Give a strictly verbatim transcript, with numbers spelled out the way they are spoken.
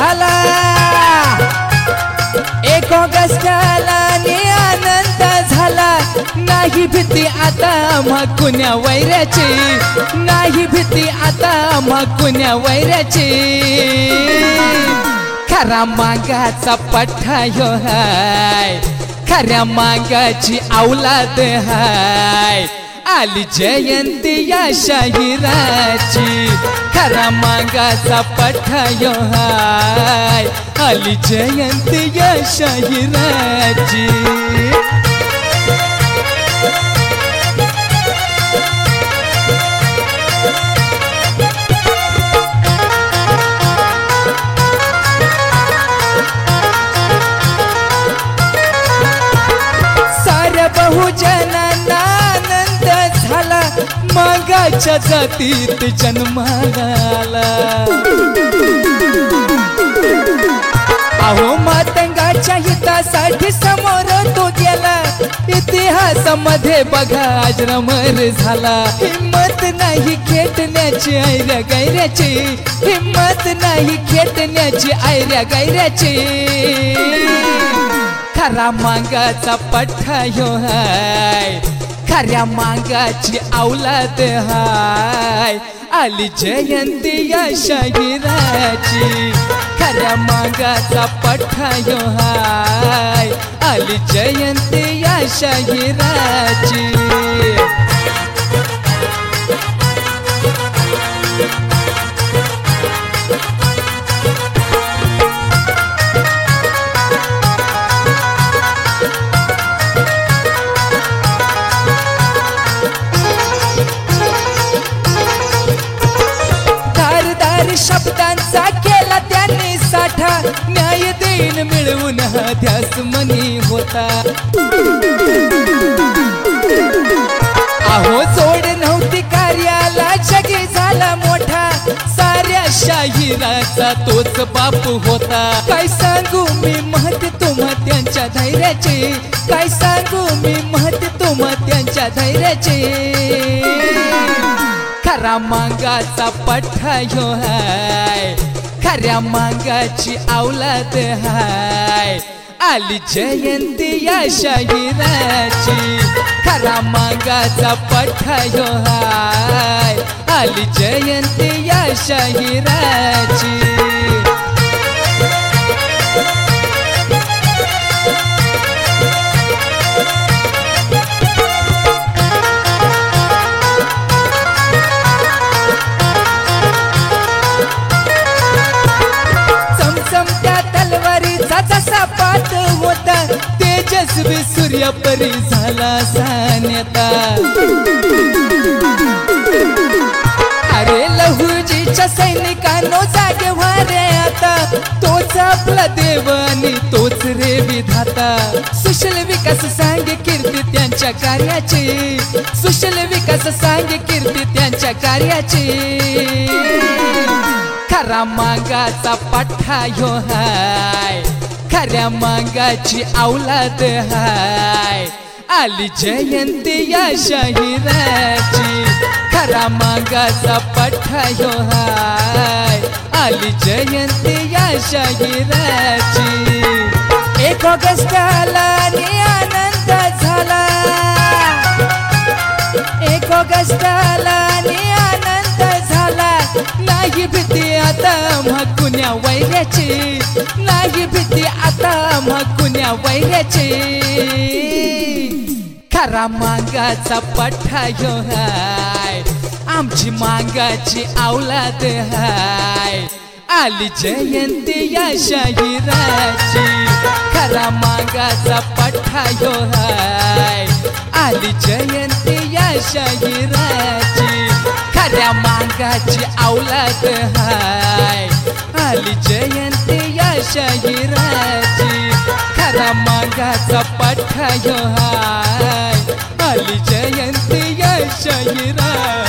झाला, एक ऑगस्टला ने आनंद झाला. नाही भीती आता आम्हा कुण्या वैऱ्याची, नाही भीती आता आम्हा कुण्या वैऱ्याची. खरा मांगाचा पठ्ठा ह्यो हाय, खऱ्या मांगाची औलाद हाय. आली जयंती या शाहिराची, खरा मांगाचा पठ्ठा ह्यो हाय. आली जयंती या शाहिराची. साऱ्या बहुजनांना आनंद झाला, मांगाच्या जातीत जन्माला. अहो मातंगाच्या हितासाठी समोर तो गेला, इतिहासामध्ये बघा अजरामर झाला. हिम्मत नाही खेटण्याची ऐऱ्या गैऱ्याची, हिम्मत नाही खेटण्याची ऐऱ्या गैऱ्याची. खरा मांगाचा पठ्ठा ह्यो हाय, खऱ्या मांगाची औलाद हाय. आली जयंती या शाहिराची, खऱ्या मांगाचा पठ्ठा ह्यो हाय. आली जयंती या शाहिराची. शब्दांचा केला त्यांनी साठा, न्याय देईन मिळवून हा ध्यास मनी होता. अहो जोड नव्हती कार्याला जगी झाला मोठा, साऱ्या शाहिराचा तोच बाप होता. काय सांगू मी महती तुम्हा त्यांच्या धैर्याची, काय सांगू मी महती तुम्हा त्यांच्या धैर्याची. खरा मांगाचा पठ्ठा ह्यो हाय, खऱ्या मांगाची औलाद हाय. आली जयंती या शाहिराची, खरा मांगाचा पठ्ठा ह्यो हाय. आली जयंती या शाहिराची. जसा पात होता, तेजस्वी सूर्यपरी झाला सान्यता. अरे लहुजीच्या सैनिकांनो जागे व्हा रे आता, तोच आपला देव आणि तोच रे विधाता. सुशील विकास सांगे कीर्ती त्यांच्या कार्याची, सुशील विकास सांगे कीर्ती त्यांच्या कार्याची. खरा मांगाचा पठ्ठा ह्यो हाय, खऱ्या मांगाची औलाद हाय. आली जयंती या शाहिराची, खरा मांगाचा पठ्ठा ह्यो हाय. आली जयंती या शाहिराची. एक ऑगस्टला ने आनंद झाला, एक ऑगस्टला ने आनंद झाला. नाही भीती आता आम्हा कुण्या वैऱ्याची, नाही भीती आता आम्हा कुण्या वैऱ्याची. खरा मांगाचा पठ्ठा ह्यो हाय, आमची मांगाची औलाद हाय. आली जयंती या शाहिराची, खरा मांगाचा पठ्ठा ह्यो हाय. आली जयंती या शाहिराची, खऱ्या मांगाची औलाद हाय. आली जयंती या शाहिराची, खरा मांगाचा पठ्ठा ह्यो हाय. आली जयंती या शाहिराची.